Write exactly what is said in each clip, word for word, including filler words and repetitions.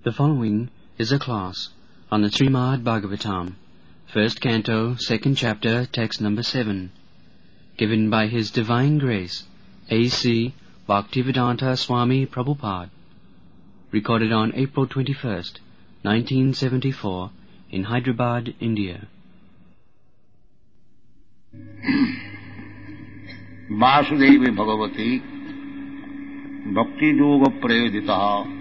The following is a class on the Srimad Bhagavatam, first canto, second chapter, text number seven, given by His Divine Grace, A C Bhaktivedanta Swami Prabhupada, recorded on April twenty-first, nineteen seventy-four, in Hyderabad, India. वासुदेवे Bhagwati भक्ति योग प्रयोजिता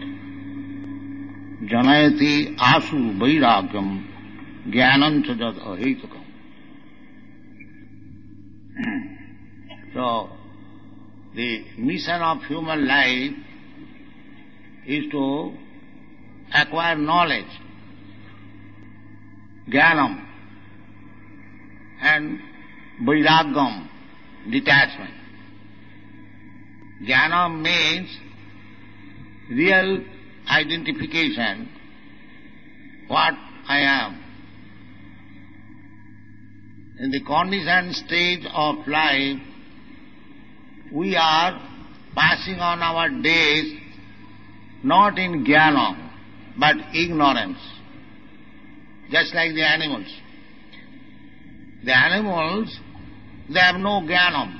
जनयति आशु वैराग्यम ज्ञानं च जद अहेतुकम्. So, the mission of human life is to acquire knowledge, jnanam, and vairagyam, detachment. Jnana means real identification, what I am. In the conditioned stage of life, we are passing on our days not in jnana, but ignorance, just like the animals. The animals, they have no jnanam.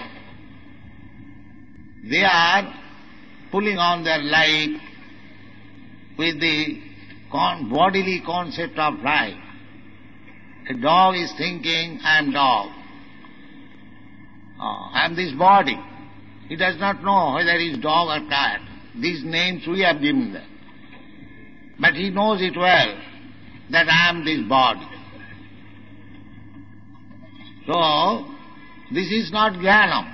They are pulling on their life with the con- bodily concept of life. A dog is thinking, I am dog. Oh, I am this body. He does not know whether he is dog or cat. These names we have given them. But he knows it well, that I am this body. So, this is not jnanam.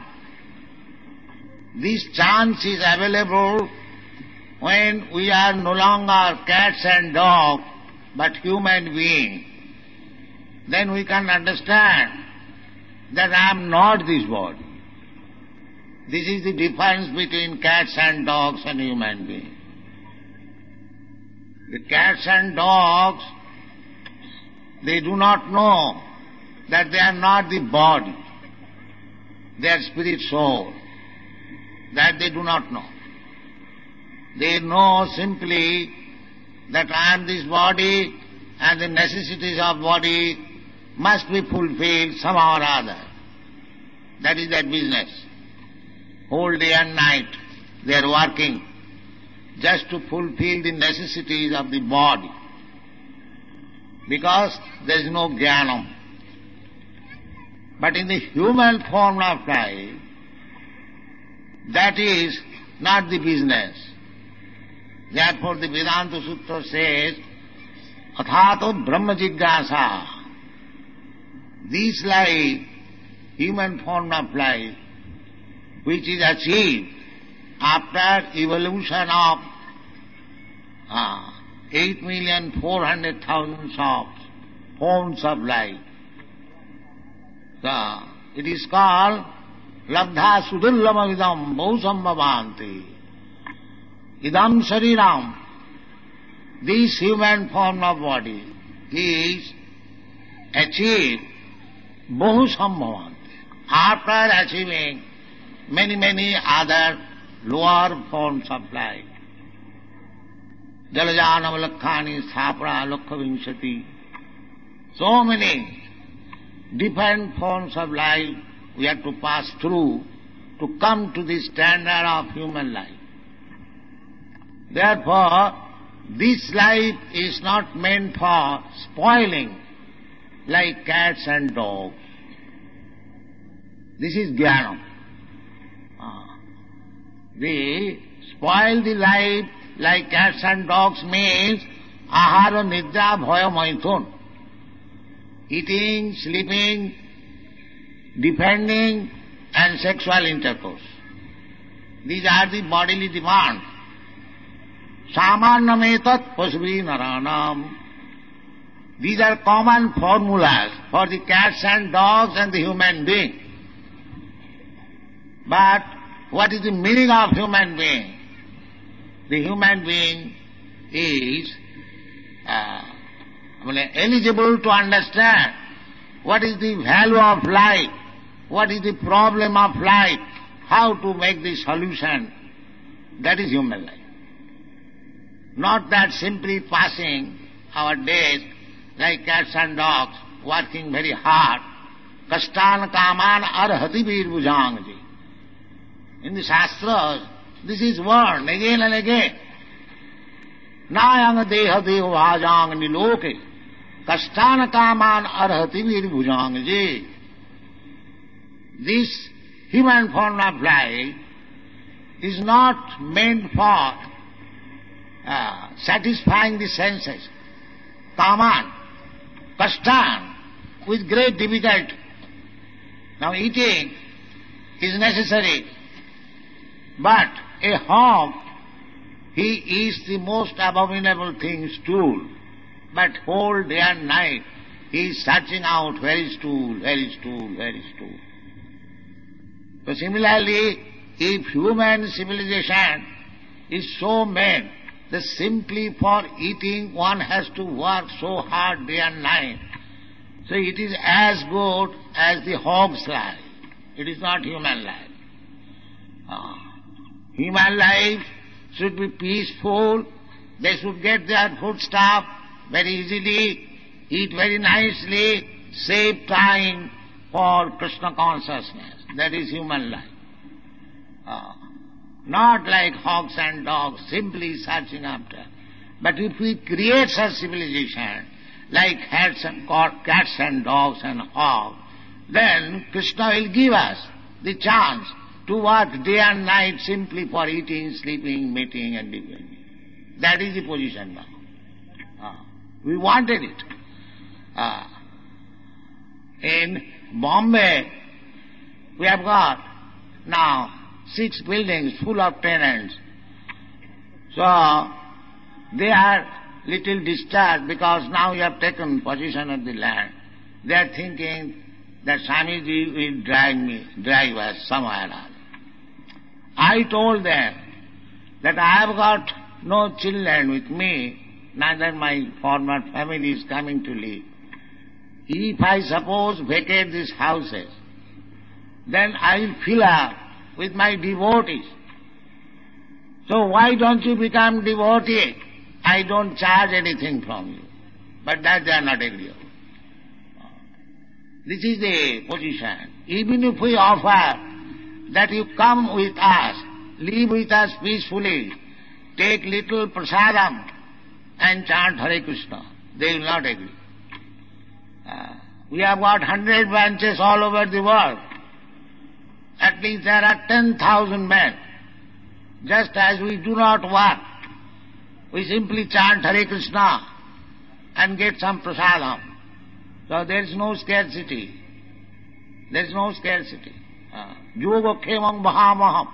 This chance is available when we are no longer cats and dogs, but human beings. Then we can understand that I am not this body. This is the difference between cats and dogs and human beings. The cats and dogs, they do not know that they are not the body. They are spirit soul. That they do not know. They know simply that I am this body and the necessities of body must be fulfilled somehow or other. That is their business. Whole day and night they are working just to fulfill the necessities of the body. Because there is no jnanam. But in the human form of life, that is not the business. Therefore the Vedanta Sutra says, Athato Brahma Jigyasa. This life, human form of life, which is achieved after evolution of uh, eight million four hundred thousand of forms of life. So, it is called Labdha Sudurlama Vidam Bhusambhavanti. Idam Shariram. This human form of body is achieved Bhusambhavanti. After achieving many, many other lower forms of life. Jalajanam Lakhani Thapra Lakha Vinshati. So many different forms of life we have to pass through to come to the standard of human life. Therefore, this life is not meant for spoiling like cats and dogs. This is jnanam. Ah. We spoil the life like cats and dogs means ahara nidra bhaya maithun. Eating, sleeping, defending, and sexual intercourse. These are the bodily demands. Samanyametat pasvi naranam. These are common formulas for the cats and dogs and the human being. But what is the meaning of human being? The human being is uh, eligible to understand what is the value of life, what is the problem of life, how to make the solution. That is human life. Not that simply passing our days like cats and dogs, working very hard. Kastan kaman arhati vir bhujangji. In the Shastras, this is warned again and again. Nayang deha deho bhajang niloke. Kastan kaman arhati vir bhujangji. This human form of life is not meant for uh, satisfying the senses. Kaman, kastan, with great difficulty. Now eating is necessary, but a hog, he eats the most abominable things, stool. But whole day and night he is searching out where is stool, where is stool, where is stool. So similarly, if human civilization is so made that simply for eating one has to work so hard day and night, so it is as good as the hog's life. It is not human life. Uh, human life should be peaceful. They should get their foodstuff very easily, eat very nicely, save time for Krishna consciousness. That is human life. Uh, not like hogs and dogs, simply searching after. But if we create such civilization, like cats and, cats and dogs and hogs, then Krishna will give us the chance to work day and night simply for eating, sleeping, mating and living. That is the position now. Uh, we wanted it. Uh, in Bombay, we have got now six buildings full of tenants. So they are little disturbed because now you have taken possession of the land. They are thinking that Swamiji will drive me, drive us somewhere else. I told them that I have got no children with me, neither my former family is coming to live. If I suppose vacate these houses, then I will fill up with my devotees. So why don't you become devotee? I don't charge anything from you. But that they are not agreeable. This is the position. Even if we offer that you come with us, live with us peacefully, take little prasadam and chant Hare Krishna, they will not agree. Uh, we have got hundred branches all over the world. At least there are ten thousand men. Just as we do not work, we simply chant Hare Krishna and get some prasadam. So there is no scarcity. There is no scarcity. Yoga khemam mahamaham.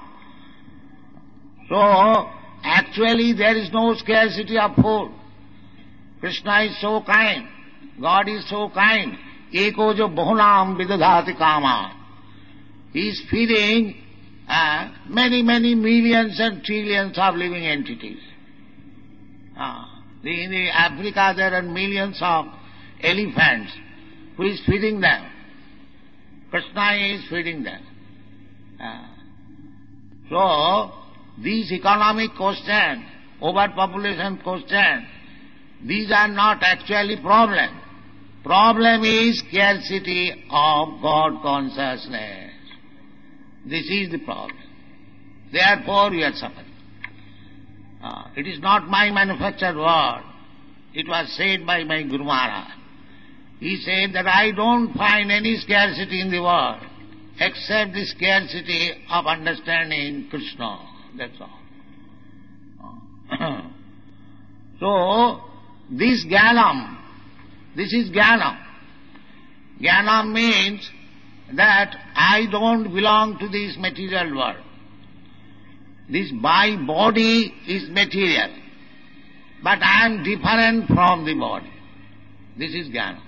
So actually there is no scarcity of food. Krishna is so kind. God is so kind. Eko jo bahunam vidadhati kama. He is feeding uh, many, many millions and trillions of living entities. Uh, in the Africa there are millions of elephants. Who is feeding them? Krishna is feeding them. Uh, so, these economic questions, overpopulation questions, these are not actually problem. Problem is scarcity of God consciousness. This is the problem. Therefore we are suffering. Uh, it is not my manufactured word. It was said by my Guru Maharaj. He said that I don't find any scarcity in the world except the scarcity of understanding Krishna. That's all. So, this Jnanam, this is Jnanam. Jnanam means that I don't belong to this material world. This my body is material, but I am different from the body. This is Jnana.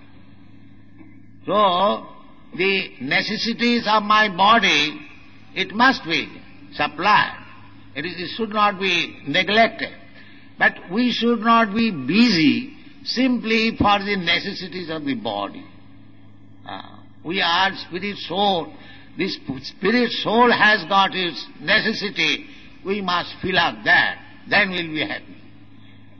So, the necessities of my body, it must be supplied. It, is, it should not be neglected. But we should not be busy simply for the necessities of the body. Uh, we are spirit soul. This spirit soul has got its necessity. We must fill up that. Then we'll be happy.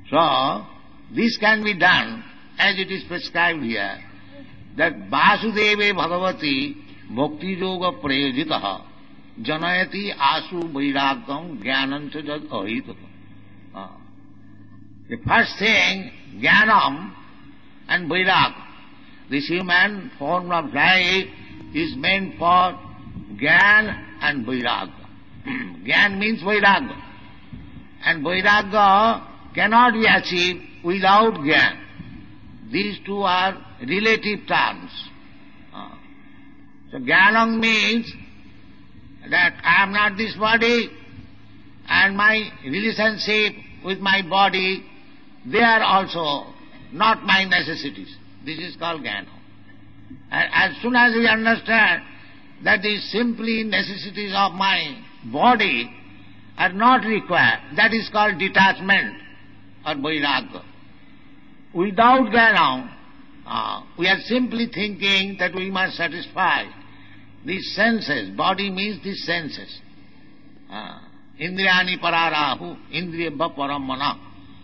So, this can be done as it is prescribed here, that Vasudeve Bhagavati Bhakti Yoga Prayojitaha Janayati Asu Vairagam Jnanancha Jad Ahitata. The first thing, Jnanam and Vairagam. This human form of life is meant for Jnana and Vairagya. Jnana means Vairagya. And Vairagya cannot be achieved without Jnana. These two are relative terms. Uh, so Jnanam means that I am not this body, and my relationship with my body, they are also not my necessities. This is called Jnana. And as soon as we understand that these simply necessities of my body are not required, that is called detachment or Vairagya. Without Jnana, uh, we are simply thinking that we must satisfy these senses. Body means these senses. Uh, Indriyani pararahu, indriyabha paramana.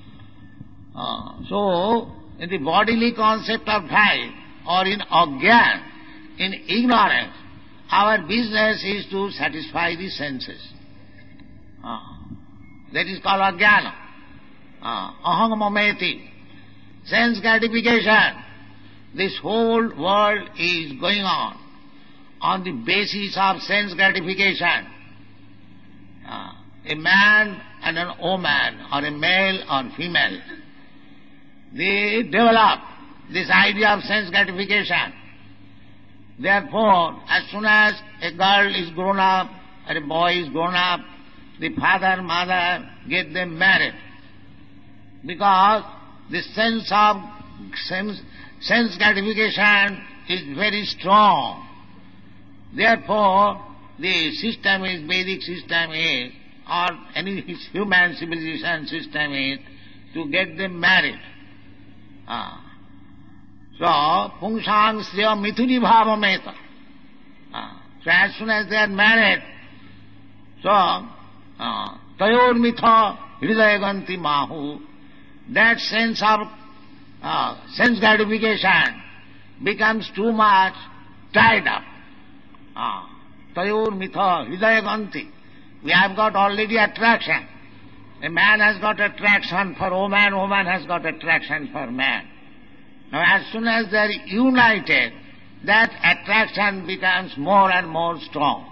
Uh, so, in the bodily concept of life, or in agyan, in ignorance, our business is to satisfy the senses. Uh, that is called agyana. Uh, aham mameti. Sense gratification. This whole world is going on on the basis of sense gratification. Uh, a man and an woman, or a male or female, they develop this idea of sense gratification. Therefore, as soon as a girl is grown up, or a boy is grown up, the father, mother get them married. Because the sense of sense, sense gratification is very strong. Therefore, the system is, Vedic system is, or any human civilization system is, to get them married. Ah. So, pungsang sriya mithuni bhavameta. Ah. So, as soon as they are married, so, ah, tayor mitha hridayaganti mahu, that sense of uh, sense gratification becomes too much tied up. Ah. Tayor mitha hridayaganti. We have got already attraction. A man has got attraction for woman, woman has got attraction for man. Now as soon as they are united, that attraction becomes more and more strong.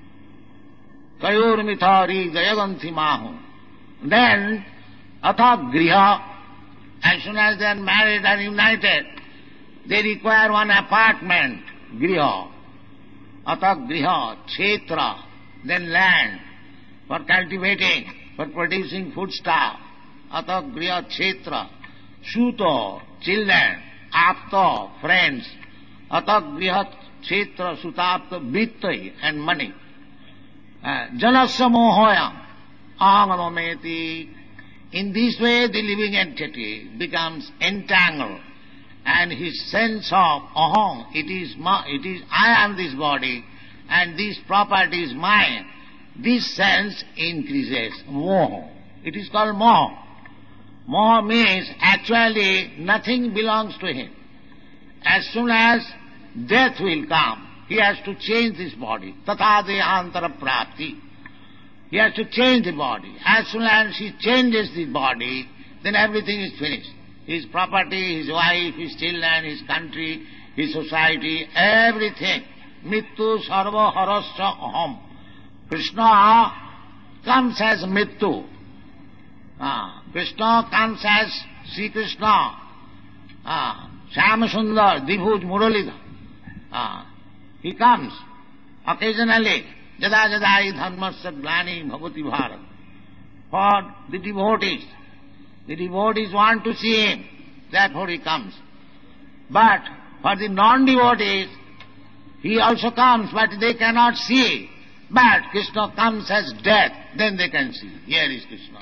Tayor mithari jayaganti mahu. Then, atha griha, as soon as they are married and united, they require one apartment, griha. Atha griha, kshetra, then land, for cultivating, for producing foodstuff. Atha griha kshetra, suto, children, apta, friends. Atha griha kshetra, sutapta, vittai, and money. Uh, Janasya mohoyam, ahamameti. In this way the living entity becomes entangled, and his sense of aham, it is, ma, it is I am this body, and this property is mine. This sense increases. Moha. It is called moha. Moha means actually nothing belongs to him. As soon as death will come, he has to change this body. Tatha dehantara prapti. He has to change the body. As soon as he changes the body, then everything is finished. His property, his wife, his children, his country, his society, everything. Mittu sarva harasya aham. Krishna comes as Mittu. Ah, Krishna comes as Sri Krishna. Ah, Shyama Sundar, Dibhuj Muralidhar. Ah, he comes occasionally. Jada jadai dharmasya glani bhavati bharat. For the devotees. The devotees want to see him, therefore he comes. But for the non-devotees, he also comes, but they cannot see. But Krishna comes as death, then they can see. Here is Krishna.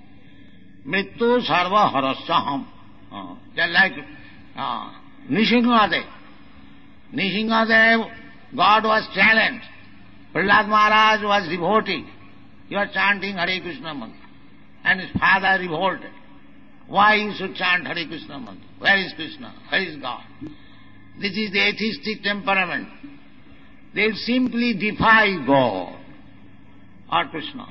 Mrityu sarva harasyaham. Uh, just like uh, Nishingadev. Nishingadev, God was challenged. Prahlad Maharaj was devotee. He was chanting Hare Krishna mantra. And his father revolted. Why you should chant Hare Krishna mantra? Where is Krishna? Where is God? This is the atheistic temperament. They simply defy God or Krishna.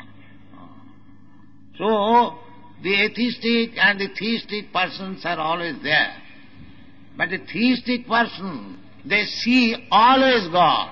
So, the atheistic and the theistic persons are always there. But the theistic person, they see always God.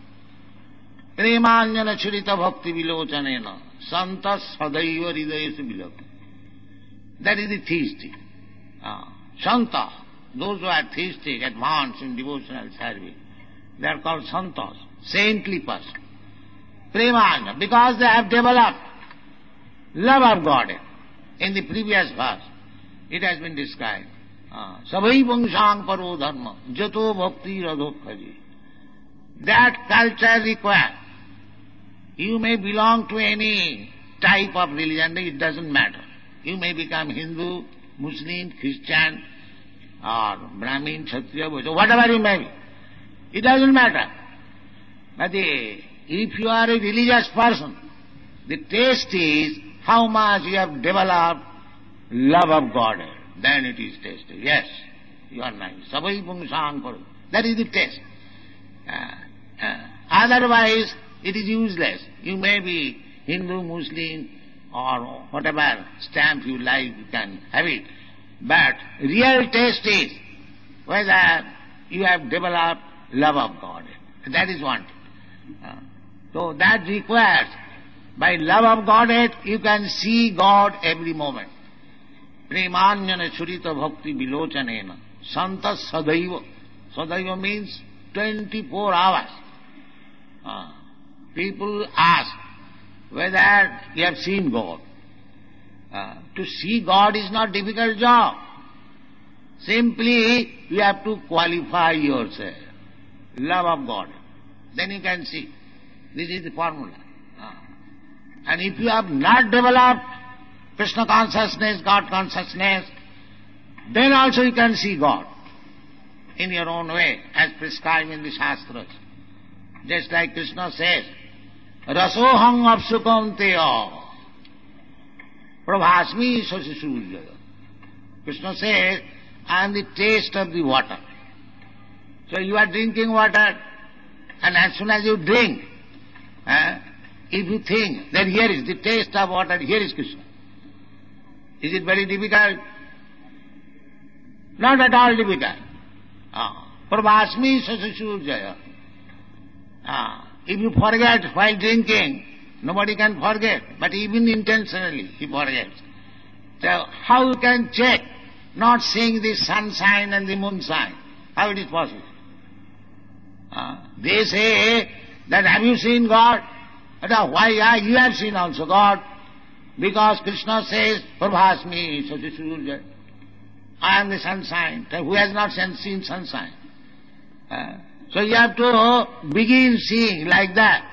Premanjana churita bhakti vilochanena santa sadaiva hridayesu vilakti. That is the theistic. Uh, Santa, those who are theistic, advanced in devotional service, they are called santas, saintly person. Premanya, because they have developed love of God. In the previous verse, it has been described. Savai vangshang paro dharma, jato bhakti radhokhaji. That culture requires. You may belong to any type of religion, it doesn't matter. You may become Hindu, Muslim, Christian, or Brahmin, Kshatriya, whatever you may be. It doesn't matter. But the, if you are a religious person, the taste is how much you have developed love of God. Then it is tasted. Yes, you are nice. Savai pungsang paru. That is the taste. Uh, uh, otherwise, it is useless. You may be Hindu, Muslim, or whatever stamp you like, you can have it. But real taste is whether you have developed love of God. That is one. Uh, so that requires, by love of Godhead, you can see God every moment. Premanyana churita bhakti vilochanena santa sadaiva. Sadaiva means twenty-four hours. Uh, people ask whether you have seen God. Uh, to see God is not a difficult job. Simply you have to qualify yourself. Love of God. Then you can see. This is the formula. Uh, and if you have not developed Krishna consciousness, God consciousness, then also you can see God in your own way, as prescribed in the Shastras. Just like Krishna says, Rasoham apsukam teya prabhasmi sasisurjaya. Krishna says, I am the taste of the water. So you are drinking water, and as soon as you drink, eh, if you think that here is the taste of water, here is Krishna. Is it very difficult? Not at all difficult. Ah, prabhasmi sasisurjaya. Ah, if you forget while drinking, nobody can forget, but even intentionally he forgets. So how you can check not seeing the sunshine and the moonshine? How it is possible? Ah, they say that have you seen God? Why? Yeah, you have seen also God. Because Krishna says, Prabhasmi Sasisurjaya. I am the sunshine. Who has not seen sunshine? Uh, so you have to begin seeing like that.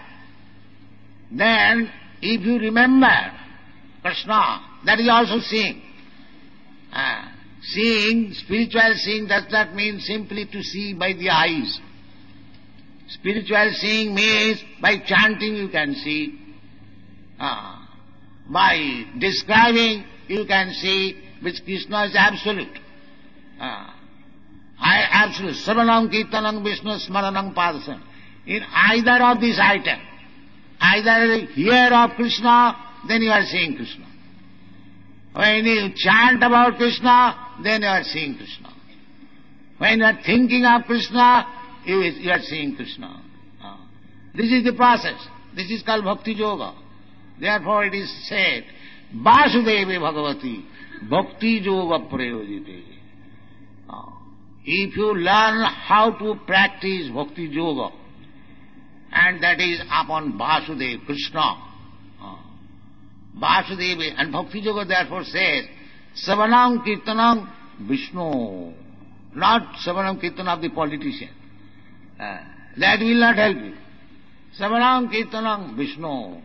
Then, if you remember Krishna, that is also seeing. Uh, seeing, spiritual seeing does not mean simply to see by the eyes. Spiritual seeing means by chanting you can see. Uh, by describing you can see which Krishna is absolute. Uh, I absolute. Saranam Kirtanam Vishnu Smaranam Padasam. In either of these items, either hear of Krishna, then you are seeing Krishna. When you chant about Krishna, then you are seeing Krishna. When you are thinking of Krishna, you, you are seeing Krishna. Uh, this is the process. This is called Bhakti Yoga. Therefore it is said, Vasudeve Bhagavati Bhakti Yoga Prayojite. Uh, if you learn how to practice Bhakti Yoga, and that is upon Vasudeva, Krishna, uh, Vasudeva, and Bhakti Yoga therefore says, Savanam Kirtanam Vishnu, not Savanam Kirtan of the politician. Uh, that will not help you. Savanam Kirtanam Vishnu.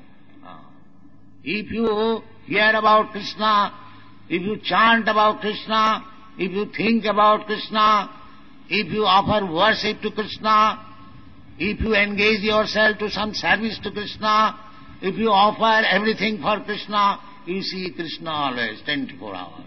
If you hear about Krishna, if you chant about Krishna, if you think about Krishna, if you offer worship to Krishna, if you engage yourself to some service to Krishna, if you offer everything for Krishna, you see Krishna always, twenty-four hours.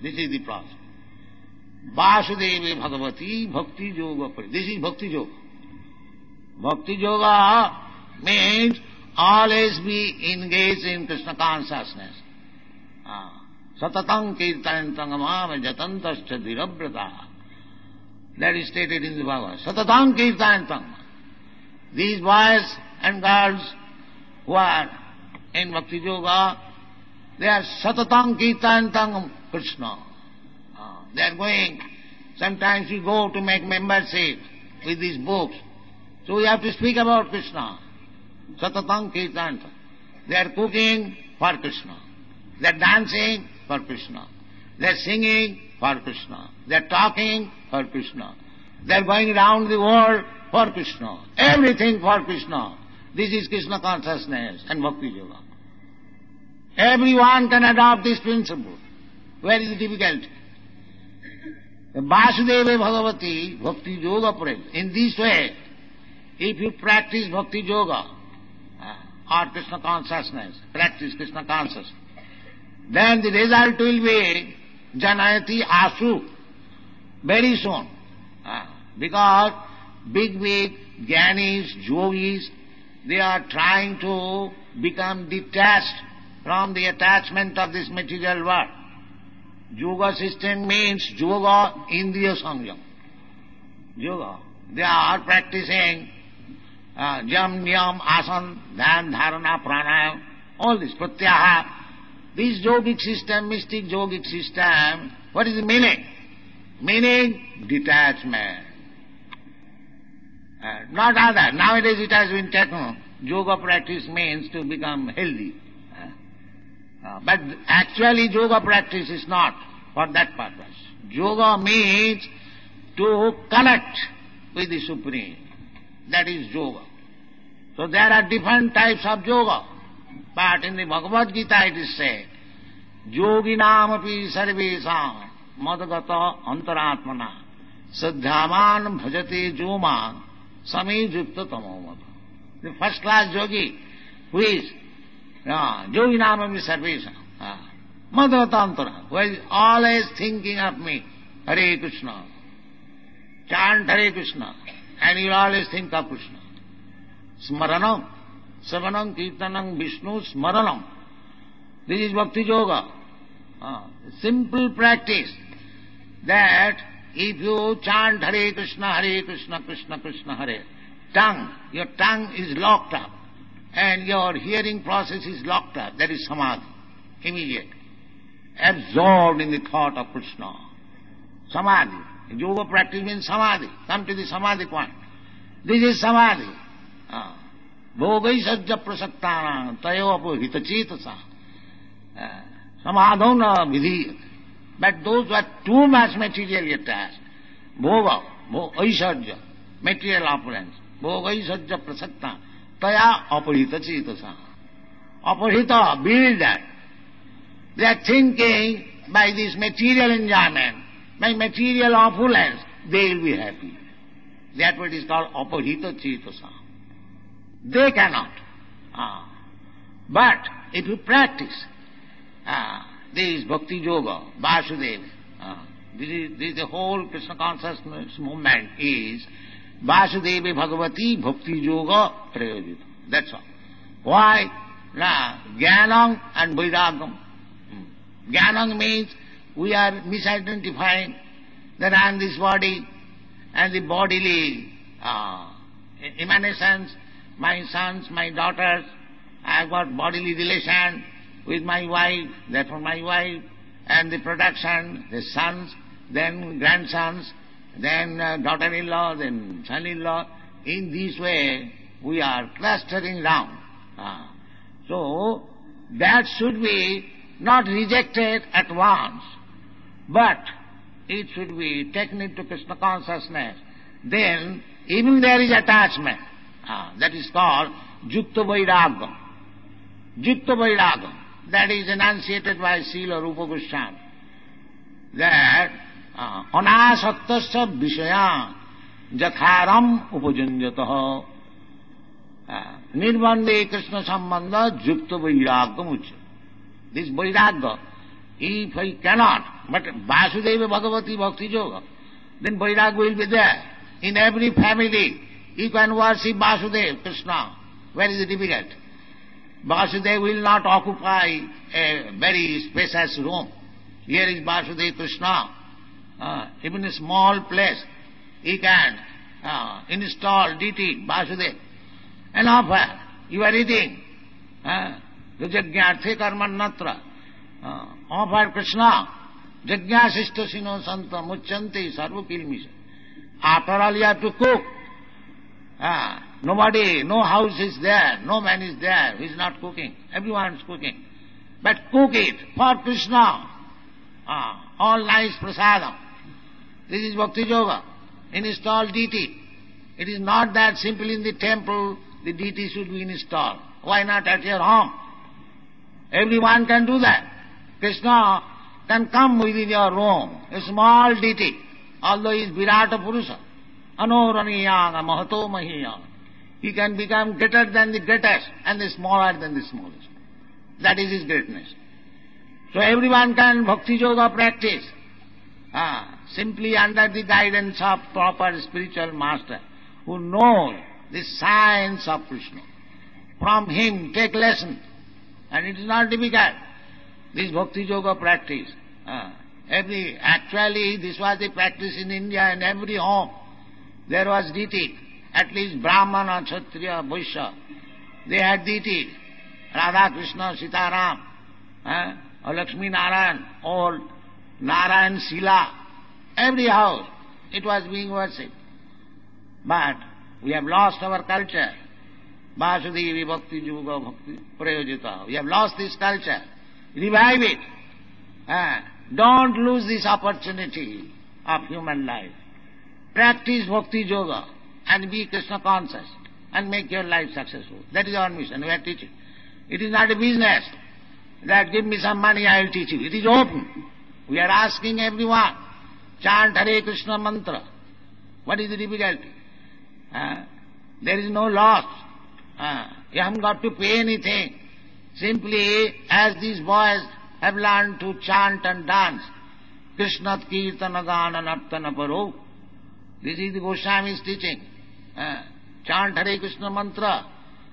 This is the process. Vasudeva Bhagavati Bhakti Yoga. This is Bhakti Yoga. Bhakti Yoga means always be engaged in Krishna consciousness. Satatang kirtantam amam jatantascha dhirabrata. That is stated in the Bhagavad. Satatang kirtantam. These boys and girls who are in Bhakti Yoga, they are satatang kirtantam Krishna. They are going, sometimes we go to make membership with these books. So we have to speak about Krishna. Satatang kirtantam. They are cooking for Krishna. They are dancing for Krishna. They are singing for Krishna. They are talking for Krishna. They are going around the world for Krishna. Everything for Krishna. This is Krishna consciousness and Bhakti Yoga. Everyone can adopt this principle. Where is the difficulty? The Vasudeva Bhagavati Bhakti Yoga praise. In this way, if you practice Bhakti Yoga or Krishna consciousness, practice Krishna consciousness, then the result will be Janayati Asu very soon. Because big, big Jnanis, Yogis, they are trying to become detached from the attachment of this material world. Yoga system means yoga indriya samyam. Yoga. They are practicing uh, jam, niyam, asan, dhyan, dharana, pranayam, all this, pratyaha. This yogic system, mystic yogic system, what is the meaning? Meaning detachment. Uh, not other. Nowadays it has been taken. Yoga practice means to become healthy. Uh, but actually yoga practice is not for that purpose. Yoga means to connect with the Supreme. That is yoga. So there are different types of yoga. But in the Bhagavad Gita it is said, Yoginam api sarvesam madagata antaratmana saddhaman bhajate joma sami jukta tamomata. The first class yogi who is uh, Yoginam api sarvesam uh, madagata antara, who is always thinking of me, Hare Krishna. Chant Hare Krishna and you always think of Krishna. Smaranam. Savanam, Kirtanam, Vishnu, Smaranam. This is Bhakti Yoga. Uh, simple practice that if you chant Hare Krishna, Hare Krishna, Krishna Krishna, Hare, tongue, your tongue is locked up and your hearing process is locked up. That is Samadhi, immediate. Absorbed in the thought of Krishna. Samadhi. Yoga practice means Samadhi. Come to the Samadhi point. This is Samadhi. Uh, Bhogai sajja prasaktana tayopo hitachitasa samadhona vidhi. But those who are too much materially attached, bhoga, aisarja, material opulence, bhogai sajja prasaktana taya apahitachitasa. Apahita, build that. They are thinking by this material enjoyment, by material opulence, they will be happy. That's what is called apahitachitasa. They cannot. Ah. But if you practice, ah, this is Bhakti Yoga, Vasudeva. Ah. This is, this is the whole Krishna consciousness movement is Vasudeva Bhagavati Bhakti Yoga Prayojita. That's all. Why? Now, Jnanam and Vairagam. Hmm. Jnanam means we are misidentifying that I am this body and the bodily uh, emanations, my sons, my daughters, I have got bodily relation with my wife, therefore my wife, and the production, the sons, then grandsons, then uh, daughter-in-law, then son-in-law. In this way, we are clustering round. Ah. So, that should be not rejected at once, but it should be taken into Krishna consciousness. Then, even there is attachment. Ah, that is called Jukta Vairagam. Jukta Vairagam. That is enunciated by Srila Rupa Goswami. That anasaktasya vishaya jatharam upajanjataha nirbande Krishna sambandha Jukta Vairagam ucca. This Vairagam If he cannot, but Vasudeva Bhagavati Bhakti Yoga, then Vairag will be there. In every family, you can worship Vasudeva, Krishna. Where is the difficult? Vasudeva will not occupy a very spacious room. Here is Vasudeva Krishna. Uh, even a small place, he can uh, install deity, Vasudeva, and offer. You are eating. Yajñārthe karmannatra. Offer Krishna. Yajñāsishta sino santa muchanti sarva kilmisha. After all you have to cook. Uh, nobody, no house is there, no man is there who is not cooking. Everyone is cooking. But cook it for Krishna. Uh, all nice prasadam. This is Bhakti Yoga. Install deity. It is not that simply in the temple the deity should be installed. Why not at your home? Everyone can do that. Krishna can come within your room, a small deity, although he is Virata Purusha. Anoraniyana Mahato Mahiya. He can become greater than the greatest and the smaller than the smallest. That is his greatness. So everyone can Bhakti Yoga practice. Ah, simply under the guidance of proper spiritual master who knows the science of Krishna. From him take lesson. And it is not difficult. This Bhakti Yoga practice. Ah, every, actually this was the practice in India. In every home there was deity. At least Brahmana, Kshatriya, Vaishya. They had deity. Radha, Krishna, Sitaram, ah, or Lakshmi Narayan, or Narayan Sila. Every house it was being worshipped. But we have lost our culture. Vasudevi Bhakti Yoga Bhakti Prayojita. We have lost this culture. Revive it. Ah, don't lose this opportunity of human life. Practice Bhakti Yoga and be Krishna conscious and make your life successful. That is our mission. We are teaching. It is not a business that give me some money, I will teach you. It is open. We are asking everyone, chant Hare Krishna mantra. What is the difficulty? Uh, there is no loss. Uh, you haven't got to pay anything. Simply, as these boys have learned to chant and dance, Krishna Kirtana Gana Nartana Paro. This is the Goswami's teaching. Uh, chant Hare Krishna mantra.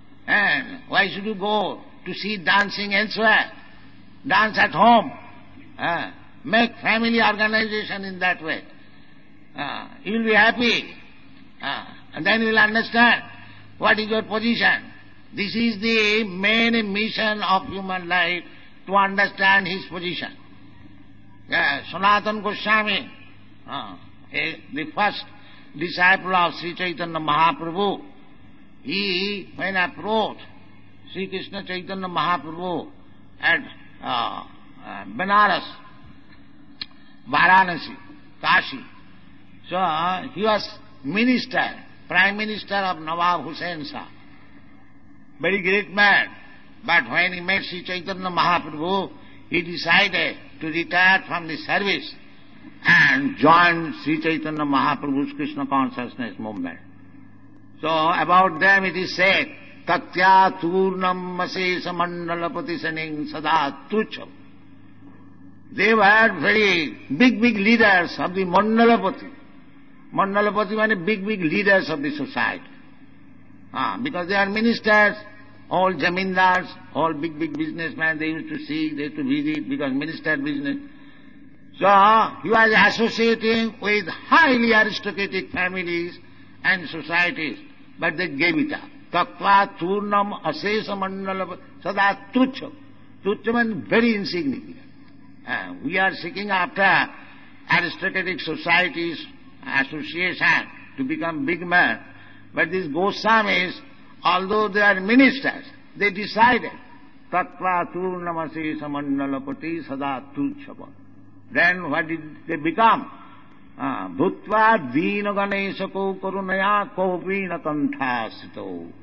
And why should you go to see dancing elsewhere? Dance at home. Uh, make family organization in that way. Uh, you will be happy. Uh, and then you will understand what is your position. This is the main mission of human life, to understand his position. Yeah, Sanatana Goswami, uh, a, the first disciple of Sri Chaitanya Mahaprabhu, he, when approached Sri Krishna Chaitanya Mahaprabhu at uh, uh, Benares, Varanasi, Kashi, so uh, he was minister, prime minister of Nawab Hussain Shah. Very great man. But when he met Sri Chaitanya Mahaprabhu, he decided to retire from the service and join Sri Chaitanya Mahaprabhu's Krishna consciousness movement. So about them it is said, Tatya Turnam Masesa Mandalapati Saning Sada Tucham. They were very big, big leaders of the Mandalapati. Mandalapati means big, big leaders of the society. Ah, because they are ministers, all zamindars, all big, big businessmen, they used to see, they used to visit, because minister business. So, he was associating with highly aristocratic families and societies, but they gave it up. Tattva turnam asesa mandala sada tucham. Tucham means very insignificant. Uh, we are seeking after aristocratic societies, association, to become big men. But these Goswamis, although they are ministers, they decided, Tattva turnamasi samandalapati sada tuchava. Then what did they become? Bhutva dina ganesako karunaya kopina kanthasito.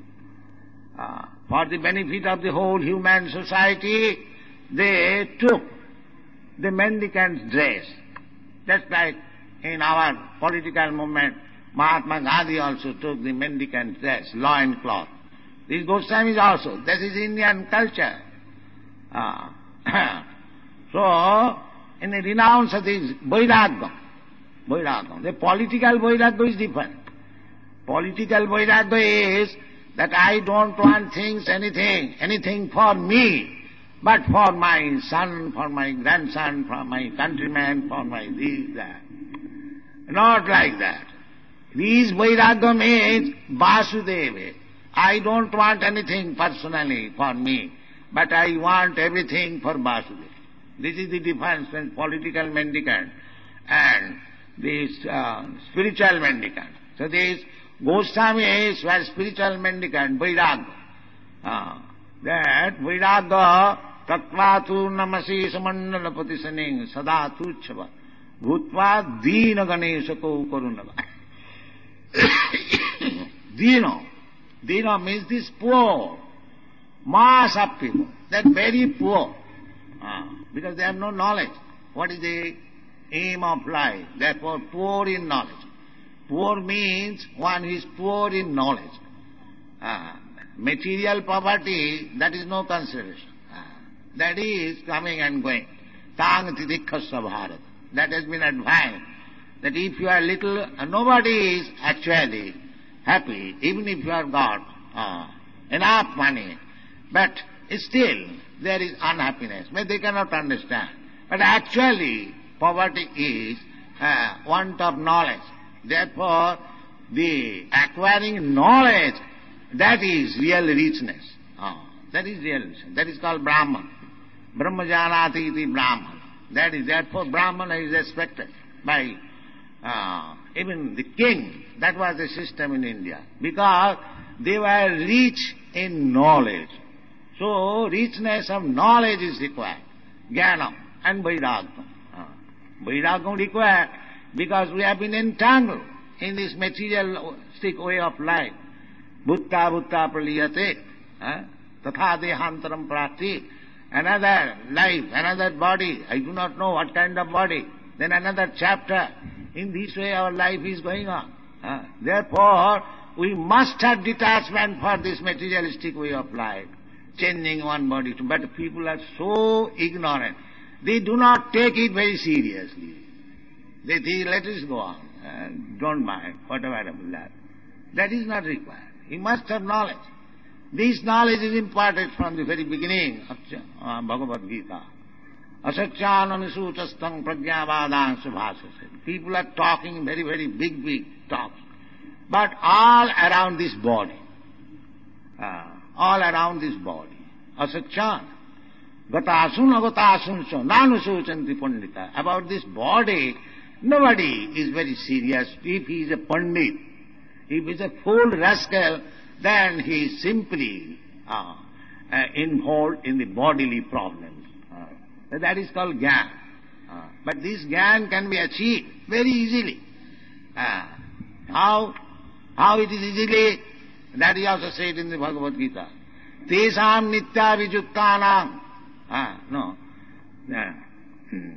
For the benefit of the whole human society, they took the mendicant's dress. Just like in our political movement, Mahatma Gandhi also took the mendicant dress, loin cloth. These Goswamis also. That is Indian culture. Uh, So, in the renounce of this Vairagya, Vairagya, the political Vairagya is different. Political Vairagya is that I don't want things, anything, anything for me, but for my son, for my grandson, for my countrymen, for my this, that. Not like that. This Vairagya means Vasudeva. I don't want anything personally for me, but I want everything for Vasudeva. This is the difference between political mendicant and this uh, spiritual mendicant. So this Goswamis were spiritual mendicant, Vairagya. Uh, that Vairagya Tattvatu namasi samandalapati saning sadatu chava bhutva dina ganeshako karunava. Dina. Dina means this poor mass of people. They are very poor. Uh, because they have no knowledge. What is the aim of life? Therefore, poor in knowledge. Poor means one who is poor in knowledge. Uh, material poverty, that is no consideration. Uh, that is coming and going. Tang titikhasya bharat. That has been advised. That if you are little, uh, nobody is actually happy, even if you have got uh, enough money. But still, there is unhappiness. But they cannot understand. But actually, poverty is uh, want of knowledge. Therefore, the acquiring knowledge, that is real richness. Oh, that is real richness. That is called Brahman. Brahmajanati iti Brahman. That is, therefore, Brahmana is respected by uh, even the king. That was the system in India. Because they were rich in knowledge. So, richness of knowledge is required. Jnana and Vairagya. Uh, Vairagya required because we have been entangled in this materialistic way of life. Bhutta bhutta praliyate. Uh, tatha dehantaram prati. Another life, another body. I do not know what kind of body. Then another chapter. In this way our life is going on. Uh, therefore, we must have detachment for this materialistic way of life. Changing one body to, but people are so ignorant. They do not take it very seriously. They think, let us go on, uh, don't mind, whatever happens. That is not required. You must have knowledge. This knowledge is imparted from the very beginning of uh, Bhagavad Gita. Asacchānanisuchastang prajñāvādāṃ subhāsase. People are talking very, very big, big talks. But all around this body. Uh, all around this body. Asacchāna. Gatasun agatasun so nanusuchanti pandita. About this body, nobody is very serious. If he is a pandit, if he is a fool rascal, then he is simply uh, uh, involved in the bodily problems. Uh, that is called jnana. Uh, but this jnana can be achieved very easily. Uh, how? How it is easily? That is also said in the Bhagavad Gita. Tesam nitya vijuktanam. Ah, no. Yeah. Hmm.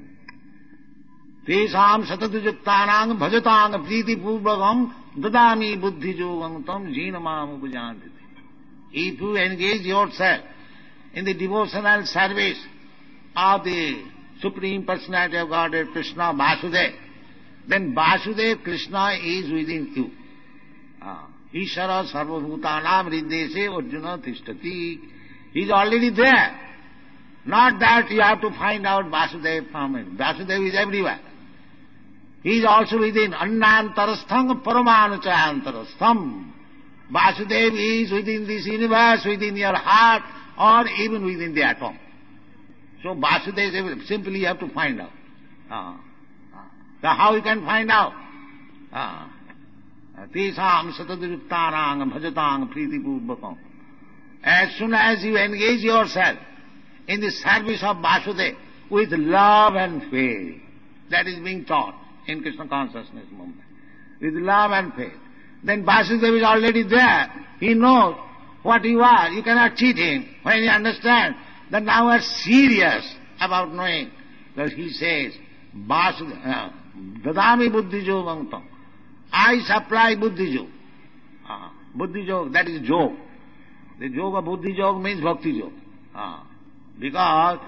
Tesam satadujuktanam bhajatang priti purvagam dadami buddhi yogam tam jinamam upajantiti. If you engage yourself in the devotional service of the Supreme Personality of Godhead, Krishna Vasudeva, then Vasudeva Krishna is within you. Ah. Ishara sarvabhutanam riddese arjuna tishtati. He is already there. Not that you have to find out Vasudeva from him. Vasudeva is everywhere. He is also within annantarastham paramanuchayantarastham. Vasudeva is within this universe, within your heart, or even within the atom. So Vasudeva is everywhere. Simply you have to find out. Ah. So how you can find out? Ah. Tesam sataduruktanang bhajatang priti purvakam. As soon as you engage yourself in the service of Vasudeva with love and faith, that is being taught in Krishna consciousness movement, with love and faith, then Vasudeva is already there. He knows what you are. You cannot cheat him. When you understand that now we are serious about knowing, that he says, Vasudeva, dadami buddhi yogam tam. I supply buddhi yoga. Ah, buddhi yoga, that is yoga. The yoga buddhi yoga means bhakti yoga. Ah, because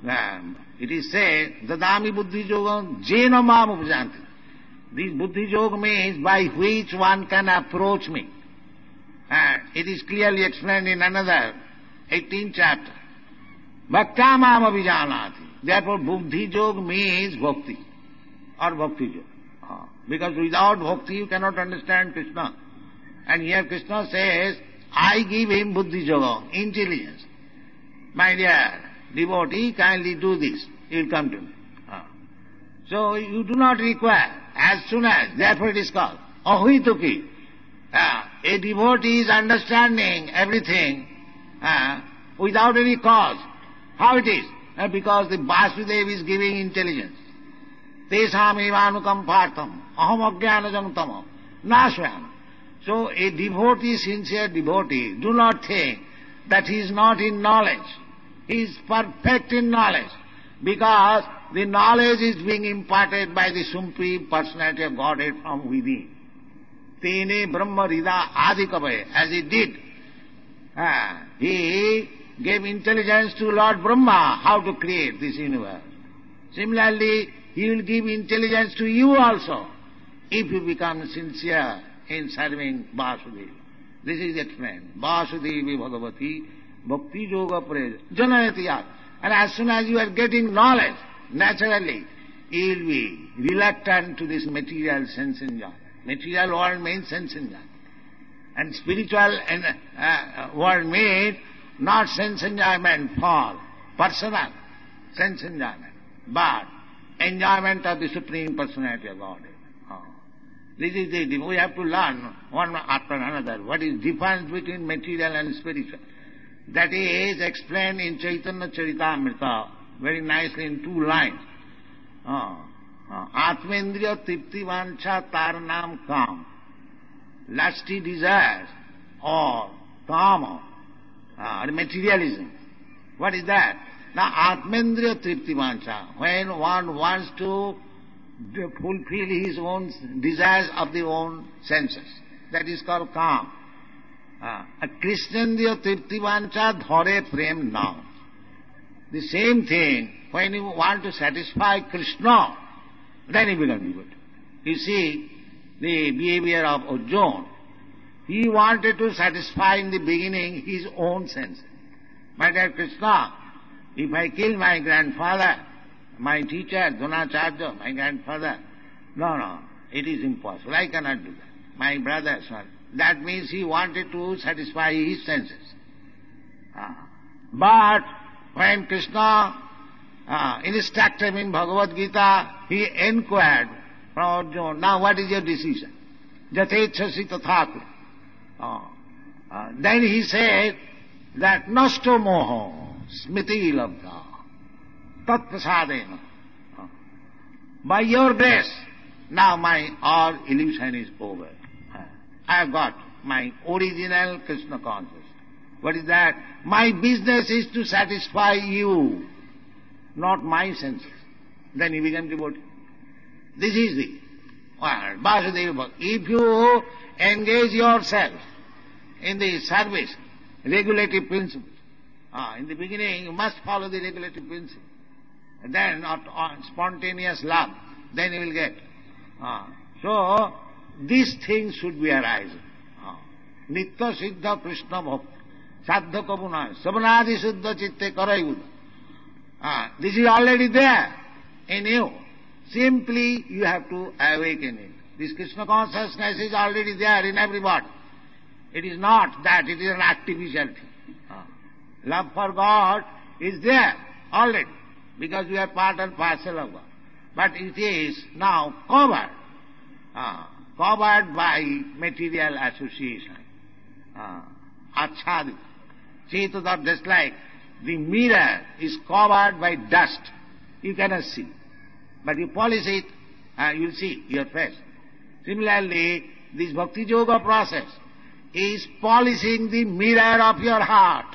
Um, it is said, Dadami Buddhi Yogam Jena Mam Upjanti. This Buddhi Yoga means by which one can approach me. Uh, it is clearly explained in another eighteenth chapter. Bhakta Mam Abhijanati. Therefore Buddhi Yoga means bhakti or bhakti yoga. Uh, because without bhakti you cannot understand Krishna. And here Krishna says, I give him Buddhi Yoga, intelligence. My dear devotee, kindly do this. He will come to me. Uh. So you do not require, as soon as, therefore it is called Ahituki. Uh, a devotee is understanding everything uh, without any cause. How it is? Uh, because the Vasudeva is giving intelligence. Tesam evanukam partam aham ajnanajam tamam nashvayam. So a devotee, sincere devotee, do not think that he is not in knowledge. He is perfect in knowledge, because the knowledge is being imparted by the Supreme Personality of Godhead from within. Tene Brahma Rida Adikavaya, as he did. Ah, he gave intelligence to Lord Brahma how to create this universe. Similarly, he will give intelligence to you also, if you become sincere in serving Vasudeva. This is explained. Vasudevi Bhagavati Bhakti Yoga Praj Janayati Yat. And as soon as you are getting knowledge, naturally, you will be reluctant to this material sense enjoyment. Material world means sense enjoyment. And spiritual and, uh, world means not sense enjoyment for personal sense enjoyment, but enjoyment of the Supreme Personality of Godhead. Oh. This is the, we have to learn one after another what is difference between material and spiritual. That is explained in Chaitanya Charitamrita very nicely in two lines. Oh. Oh. Atmendriya tripti vancha taranam kam. Lusty desires or kama or materialism. What is that? Now Atmendriya tripti vancha. When one wants to fulfill his own desires of the own senses, that is called kama. Uh, Krishnendriya tripti vancha dhare prem now. The same thing, when you want to satisfy Krishna, then he becomes good. You see, the behavior of Arjuna, he wanted to satisfy in the beginning his own senses. My dear Krishna, if I kill my grandfather, my teacher, Dronacharya, my grandfather, no, no, it is impossible. I cannot do that. My brother, son. That means he wanted to satisfy his senses. Uh, but when Krishna uh, instructed him in Bhagavad Gita, he inquired from Arjuna, now what is your decision? Jatechasi tathaku. Uh, uh, then he said that nasto moho smriti labdha tat prasadena. Uh, by your grace, now my all illusion is over. I have got my original Krishna consciousness. What is that? My business is to satisfy you, not my senses. Then he became devotee. This is the well, Vasudeva Bhakti. If you engage yourself in the service, regulative principle, ah, in the beginning you must follow the regulative principle. And then not on spontaneous love, then you will get. Ah, so, these things should be arising. Nitya Siddha Krishna Bhakti. Saddha Kabuna. Sabanadi Siddha Chitte Karayuda. This is already there in you. Simply you have to awaken it. This Krishna consciousness is already there in everybody. It is not that it is an artificial thing. Love for God is there already, because we are part and parcel of God. But it is now covered. Uh, covered by material association. Uh, Achadi. Chetadar, just like the mirror is covered by dust. You cannot see. But you polish it, uh, you'll see your face. Similarly, this Bhakti Yoga process is polishing the mirror of your heart.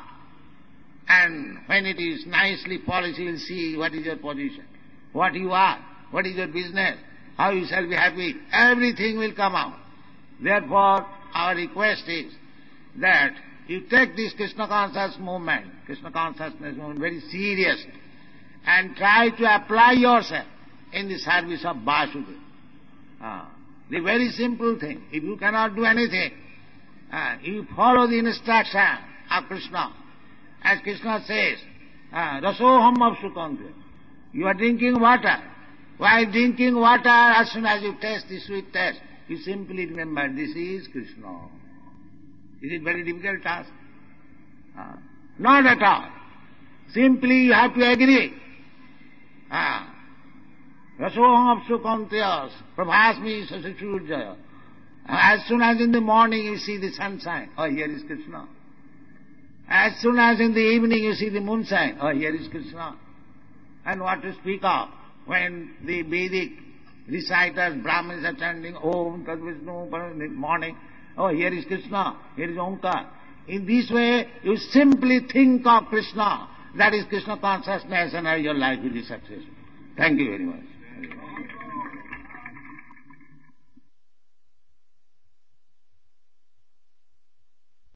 And when it is nicely polished, you'll see what is your position, what you are, what is your business, how you shall be happy. Everything will come out. Therefore, our request is that you take this Krishna conscious movement, Krishna consciousness movement very seriously, and try to apply yourself in the service of Vasudeva. Ah, the very simple thing. If you cannot do anything, ah, you follow the instruction of Krishna. As Krishna says, ah, Rasoham Apsukantya. You are drinking water. While drinking water, as soon as you taste the sweet taste, you simply remember, this is Krishna. Is it very difficult task? Ah, not at all. Simply you have to agree. Ah, Rasoham Apsukantya, Prabhasmi Sasachurjaya. As soon as in the morning you see the sunshine, oh, here is Krishna. As soon as in the evening you see the moonshine, oh, here is Krishna. And what to speak of when the Vedic reciters, Brahmins are chanting Om Tad Vishnu in the morning, oh, here is Krishna, here is Omkar. In this way, you simply think of Krishna. That is Krishna consciousness, and your life will be successful. Thank you very much.